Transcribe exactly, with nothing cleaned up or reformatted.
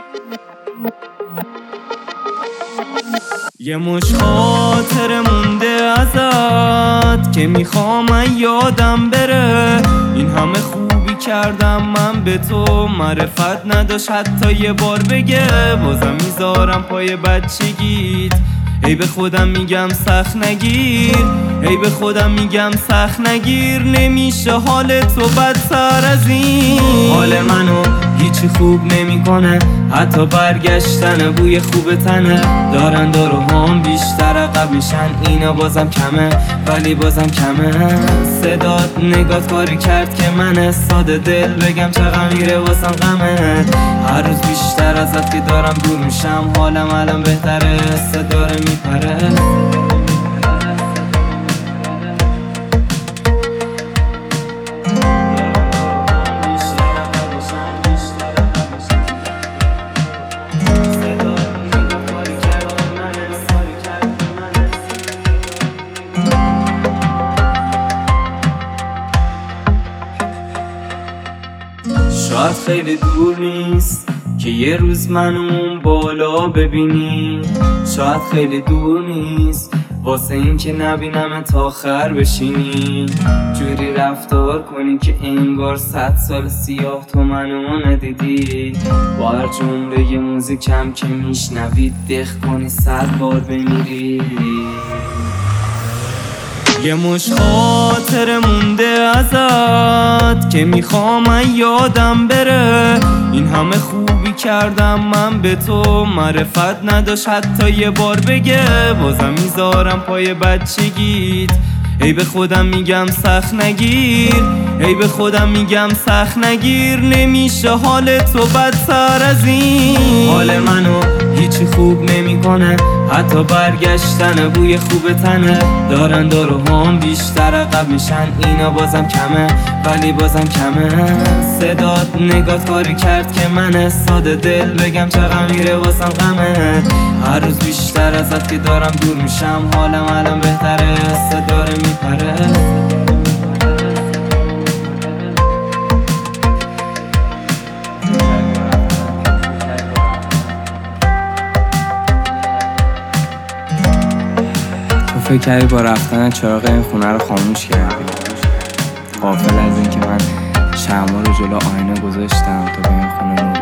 یه مش خاطر مونده ازت که میخوام یادم بره. این همه خوبی کردم من به تو، معرفت نداشت حتی یه بار بگه. بازم میذارم پای بچگیت، ای به خودم میگم سخت نگیر، ای به خودم میگم سخت نگیر. نمیشه حال تو بدتر از این. حال منو هیچی خوب نمیکنه، حتی برگشتن بوی خوب تنه. دارن داروهام بیشتر عقب میشن، اینا بازم کمه ولی بازم کمه. صدات نگات کاری کرد که من ساده دل بگم چقدر میره واسم غمه. هر روز بیشتر ازت که دارم دور میشم، حالم الان بهتره، صداره میپره. شاید خیلی دور نیست که یه روز منو اون بالا ببینی. شاید خیلی دور نیست واسه این که نبینم تا آخر بشینی. جوری رفتار کنی که انگار صد سال سیاه تو منو ندیدی. با هر جمله یه موزیکم که میشنوید دق کنی صد بار بمیری. یه مش خاطر مونده ازت که میخوام یادم بره. این همه خوبی کردم من به تو، معرفت نداشت حتی یه بار بگه. بازم میذارم پای بچگیت، ای به خودم میگم سخت نگیر، ای به خودم میگم سخت نگیر. نمیشه حال تو بدتر از این. حال منو هیچی خوب نمیکنه، حتی برگشتن بوی خوب تنه. دارن داروهام بیشتر عقب میشن، اینا بازم کمه ولی بازم کمه. صدات نگات کاری کرد که من ساده دل بگم چقدر میره واسم غمه. هر روز بیشتر ازت که دارم دور میشم، حالم الان بهتره، صداره میپره. فکر کردی با رفتن چراغ این خونه رو خاموش کردی، غافل از این که من شمع رو جلو آینه گذاشتم تا به این خونه نور